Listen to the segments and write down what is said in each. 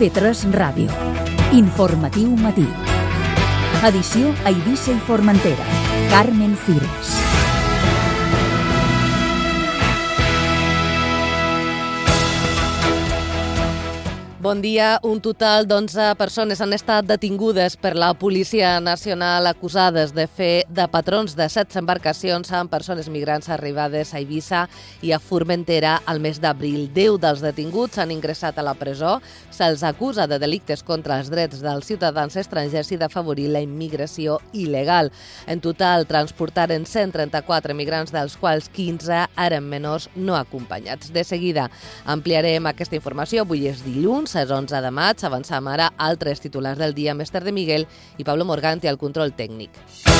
TV3 Ràdio. Informatiu matí. Edició a Eivissa i Formentera. Carmen Fires. Bon dia. Un total d'11 persones han estat detingudes per la Policia Nacional acusades de fer de patrons de 7 embarcacions amb persones migrants arribades a Eivissa i a Formentera al mes d'abril. 10 dels detinguts han ingressat a la presó. Se'ls acusa de delictes contra els drets dels ciutadans estrangers i d'afavorir la immigració il·legal. En total transportaren 134 migrants, dels quals 15 eren menors no acompanyats. De seguida ampliarem aquesta informació. Avui és dilluns, és 11 de maig. Avançam ara altres titulars del dia amb Esther de Miguel i Pablo Morganti al control tècnic.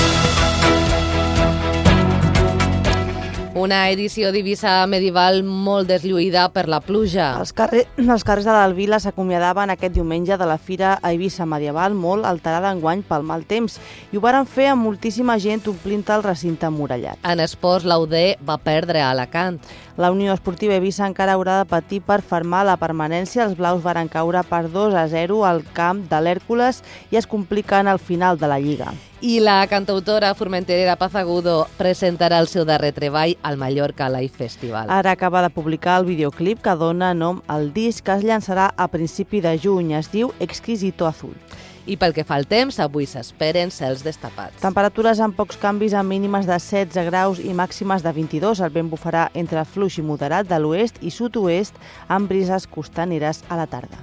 Una edició d'Eivissa medieval molt deslluïda per la pluja. Els carrers de l'Alvila s'acomiadaven aquest diumenge de la fira a Eivissa medieval, molt alterada enguany pel mal temps, i ho varen fer amb moltíssima gent omplint el recinte emmurallat. En esports, l'UD va perdre a Alacant. La Unió Esportiva Eivissa encara haurà de patir per fermar la permanència. Els blaus varen caure per 2-0 al camp de l'Hèrcules i es compliquen al final de la Lliga. I la cantautora formenterera Paz Agudo presentarà el seu darrer treball al Mallorca Live Festival. Ara acaba de publicar el videoclip que dona nom al disc, que es llançarà a principi de juny. Es diu Exquisito Azul. I pel que fa al temps, avui s'esperen cels destapats. Temperatures amb pocs canvis, amb mínimes de 16 graus i màximes de 22. El vent bufarà entre fluix i moderat de l'oest i sud-oest, amb brises costaneres a la tarda.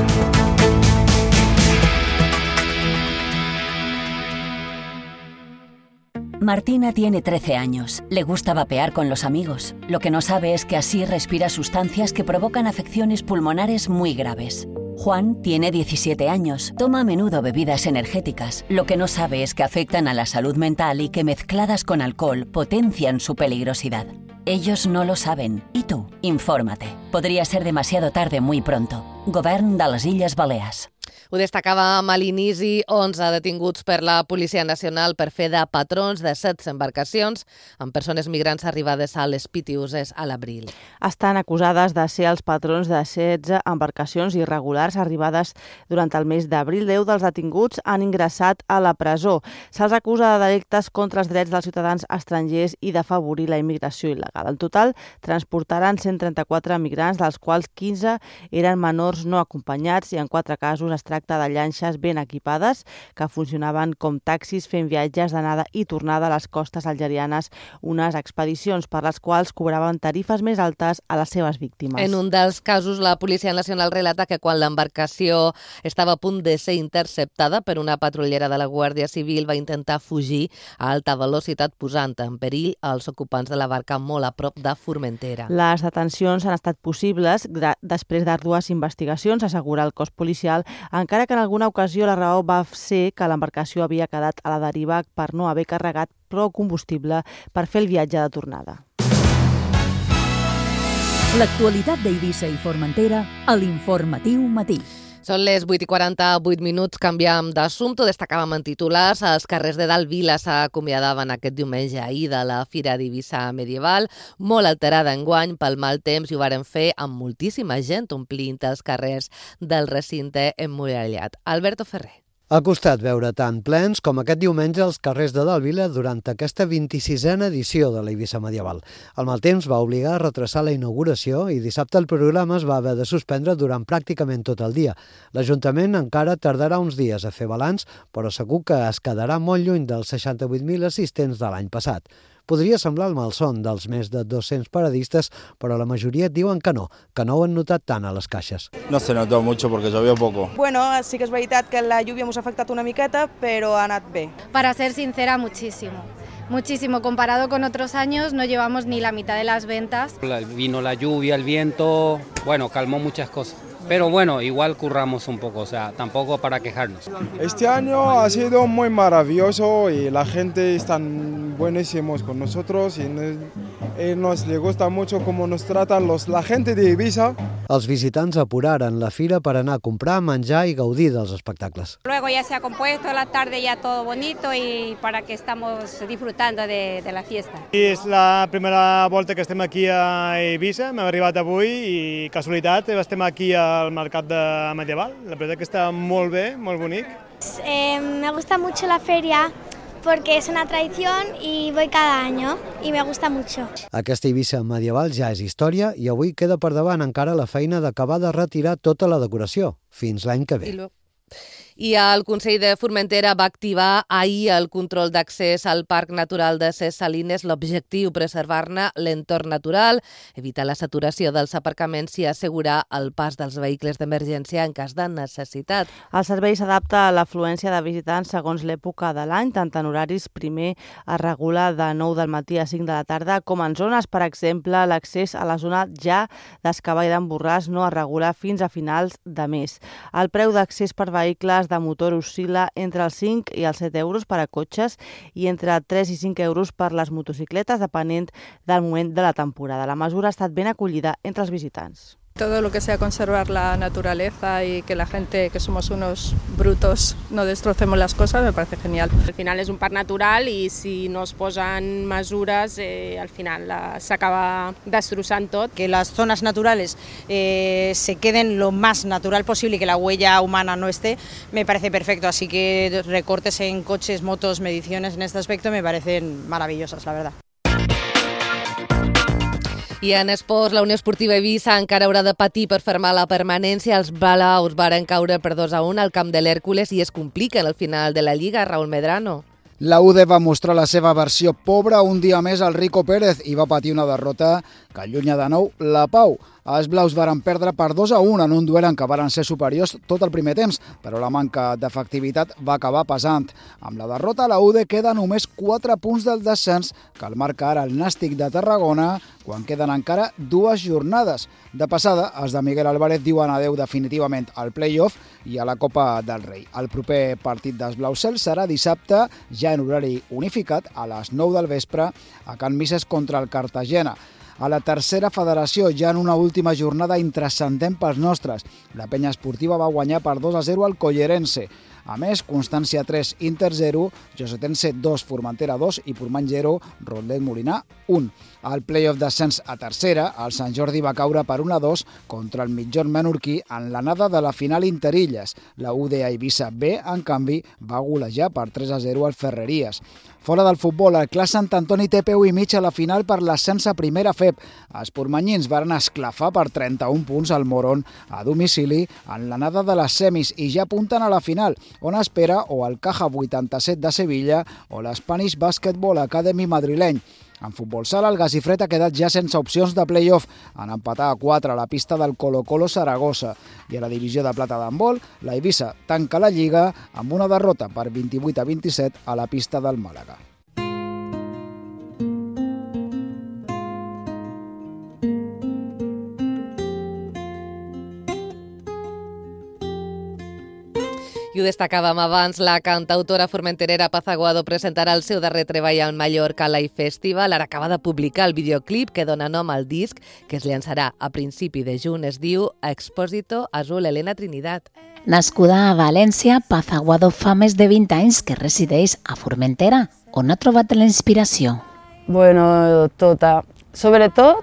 Martina tiene 13 años. Le gusta vapear con los amigos. Lo que no sabe es que así respira sustancias que provocan afecciones pulmonares muy graves. Juan tiene 17 años. Toma a menudo bebidas energéticas. Lo que no sabe es que afectan a la salud mental y que mezcladas con alcohol potencian su peligrosidad. Ellos no lo saben. ¿Y tú? Infórmate. Podría ser demasiado tarde muy pronto. Govern de les Illes Balears. Ho destacàvem a l'inici, 11 detinguts per la Policia Nacional per fer de patrons de 7 embarcacions amb persones migrants arribades a les Pitiuses a l'abril. Estan acusades de ser els patrons de 16 embarcacions irregulars arribades durant el mes d'abril. 10 dels detinguts han ingressat a la presó. Se'ls acusa de delictes contra els drets dels ciutadans estrangers i d'afavorir la immigració il·legal. En total, transportaran 134 migrants, dels quals 15 eren menors no acompanyats, i en 4 casos es tracta de llanxes ben equipades que funcionaven com taxis fent viatges d'anada i tornada a les costes algerianes, unes expedicions per les quals cobraven tarifes més altes a les seves víctimes. En un dels casos, la Policia Nacional relata que quan l'embarcació estava a punt de ser interceptada per una patrullera de la Guàrdia Civil va intentar fugir a alta velocitat, posant en perill els ocupants de la barca molt a prop de Formentera. Les detencions han estat possibles després d'ardues investigacions, assegura el cos policial, encara que en alguna ocasió la raó va ser que l'embarcació havia quedat a la deriva per no haver carregat prou combustible per fer el viatge de tornada. L'actualitat d'Eivissa i Formentera a l'Informatiu matí. Són les 8:48, canviam d'assumpte. Destacàvem en titulars. Els carrers de Dalt Vila s'acomiadaven aquest diumenge ahir de la Fira d'Eivissa medieval, molt alterada enguany pel mal temps, i ho varen fer amb moltíssima gent omplint els carrers del recinte emmurallat. Alberto Ferrer. Ha costat veure tant plens com aquest diumenge els carrers de Dalt Vila durant aquesta 26a edició de l'Eivissa medieval. El mal temps va obligar a retrasar la inauguració i dissabte el programa es va haver de suspendre durant pràcticament tot el dia. L'Ajuntament encara tardarà uns dies a fer balanç, però segur que es quedarà molt lluny dels 68.000 assistents de l'any passat. Podria semblar el malson dels més de 200 paradistes, però la majoria diuen que no ho han notat tant a les caixes. No se notó mucho porque llovió poco. Bueno, sí que és veritat que la lluvia ens ha afectat una miqueta, però ha anat bé. Para ser sincera, muchísimo. Muchísimo. Comparado con otros años, no llevamos ni la mitad de las ventas. Vino la lluvia, el viento, bueno, calmó muchas cosas. Pero bueno, igual curramos un poco, o sea, tampoco para quejarnos. Este año ha sido muy maravilloso y la gente están buenísimos con nosotros y nos le gusta mucho cómo nos tratan la gente de Ibiza. Els visitants apuraren la fira per anar a comprar, menjar i gaudir dels espectacles. Luego ya se ha compuesto la tarde ya todo bonito y para que estamos disfrutando de la fiesta. És la primera volta que estem aquí a Eivissa, hem arribat avui i casualitat estem aquí al mercat de medieval. La veritat que està molt bé, molt bonic. Me gusta mucho la feria porque es una tradición y voy cada año y me gusta mucho. Aquesta Eivissa medieval ja és història i avui queda per davant encara la feina d'acabar de retirar tota la decoració, fins l'any que ve. I el Consell de Formentera va activar ahir el control d'accés al Parc Natural de Ses Salines. L'objectiu, preservar-ne l'entorn natural, evitar la saturació dels aparcaments i assegurar el pas dels vehicles d'emergència en cas de necessitat. El servei s'adapta a l'afluència de visitants segons l'època de l'any, tant en horaris primer es regula de 9 del matí a 5 de la tarda, com en zones, per exemple, l'accés a la zona ja d'Escavall d'en Borràs no es regula fins a finals de mes. El preu d'accés per vehicles de motor oscil·la entre els 5 i els 7 euros per a cotxes i entre 3 i 5 euros per les motocicletes, depenent del moment de la temporada. La mesura ha estat ben acollida entre els visitants. Todo lo que sea conservar la naturaleza y que la gente, que somos unos brutos, no destrocemos las cosas, me parece genial. Al final es un parc natural y si no es posen mesures, al final s'acaba destrossant tot. Que las zonas naturales se queden lo más natural posible y que la huella humana no esté, me parece perfecto. Así que recortes en coches, motos, mediciones en este aspecto me parecen maravillosas, la verdad. I en esports, la Unió Esportiva Eivissa encara haurà de patir per fermar la permanència. Els balaus varen caure per 2-1 al camp de l'Hèrcules i es compliquen al final de la Lliga. Raúl Medrano. La UD va mostrar la seva versió pobra un dia més al Rico Pérez i va patir una derrota que allunya de nou la pau. Els blaus varen perdre per 2-1 en un duel en què varen ser superiors tot el primer temps, però la manca d'efectivitat va acabar pesant. Amb la derrota, la UD queda només 4 punts del descens, que el marca ara el Nàstic de Tarragona, quan queden encara 2 jornades. De passada, els de Miguel Álvarez diuen adeu definitivament al play-off i a la Copa del Rei. El proper partit dels Blaucels serà dissabte, ja en horari unificat, a les 9 del vespre, a Can Misses contra el Cartagena. A la tercera federació, ja en una última jornada intrascendent pels nostres. La penya esportiva va guanyar per 2-0 al Collerense. A més, Constància 3, Inter 0, Josetense 2, Formentera 2 i Portmany 0, Rotllet Molinar 1. Al play-off d'ascens a tercera, el Sant Jordi va caure per 1-2 contra el mitjorn menorquí en l'anada de la final Interilles. La UD Eivissa B, en canvi, va golejar per 3-0 al Ferreries. Fora del futbol, el Clas Sant Antoni té peu i mig a la final per l'ascens a primera FEP. Els portmanyins van esclafar per 31 punts al Moron a domicili en l'anada de les semis i ja apunten a la final, on espera o el Caja 87 de Sevilla o l'Spanish Basketball Academy madrileny. En futbol sala, el Gasifret ha quedat ja sense opcions de play-off en empatar a 4 a la pista del Colo-Colo Saragossa. I a la divisió de plata d'handbol, la Eivissa tanca la Lliga amb una derrota per 28-27 a la pista del Màlaga. I ho destacàvem abans, la cantautora formenterera Paz Aguado presentarà el seu darrer treball al Mallorca Live Festival. Ara acaba de publicar el videoclip que dona nom al disc, que es llançarà a principi de juny. Es diu Expósito Azul. Elena Trinidad. Nascuda a València, Paz Aguado fa més de 20 anys que resideix a Formentera. On ha trobat la inspiració? Bueno, tota. Sobretot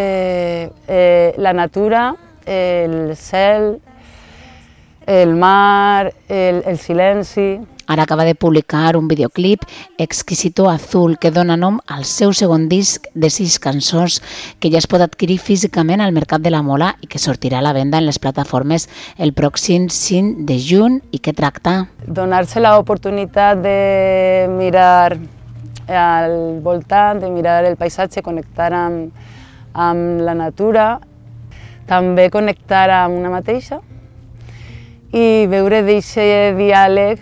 la natura, el cel, el mar, el silenci. Ara acaba de publicar un videoclip, Exquisito Azul, que dona nom al seu segon disc de 6 cançons que ja es pot adquirir físicament al Mercat de la Mola i que sortirà a la venda en les plataformes el pròxim 5 de juny. I què tracta? Donar-se l'oportunitat de mirar al voltant, de mirar el paisatge, connectar amb la natura, també connectar amb una mateixa i veure d'aquest diàleg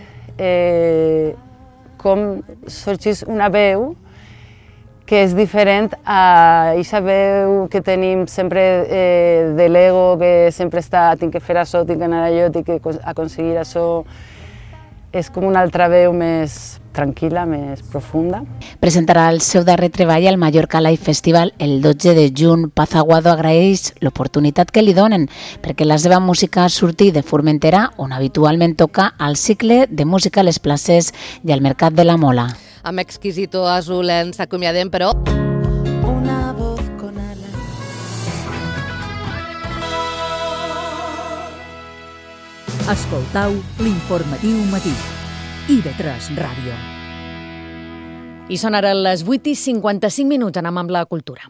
com sorgeix una veu que és diferent a aquesta veu que tenim sempre de l'ego, que sempre està, tinc que fer això, tinc que anar allò, tinc que aconseguir això. és com una altra veu més tranquil·la, més profunda. Presentarà el seu darrer treball al Mallorca Live Festival el 12 de juny. Paz Aguado agraeix l'oportunitat que li donen perquè la seva música surti de Formentera, on habitualment toca al cicle de música a les places i al Mercat de la Mola. Amb Exquisito Azul ens acomiadem, però... Una voz con alas. Escoltau l'informatiu matí. IB3 Ràdio. I són ara les 8:55, anem amb la cultura.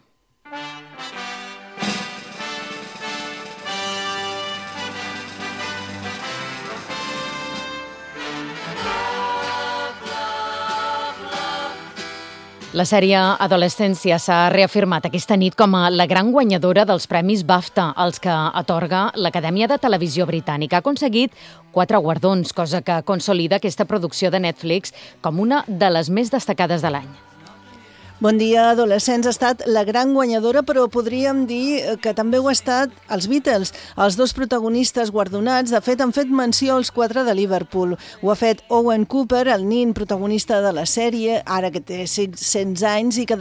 La sèrie Adolescència s'ha reafirmat aquesta nit com a la gran guanyadora dels premis BAFTA, els que atorga l'Acadèmia de Televisió Britànica. Ha aconseguit 4 guardons, cosa que consolida aquesta producció de Netflix com una de les més destacades de l'any. Bon dia, Adolescents ha estat la gran guanyadora, però podríem dir que també ho ha estat els Beatles. Els 2 protagonistes guardonats, de fet, han fet menció als 4 de Liverpool. Ho ha fet Owen Cooper, el nin protagonista de la sèrie, ara que té 100 anys i que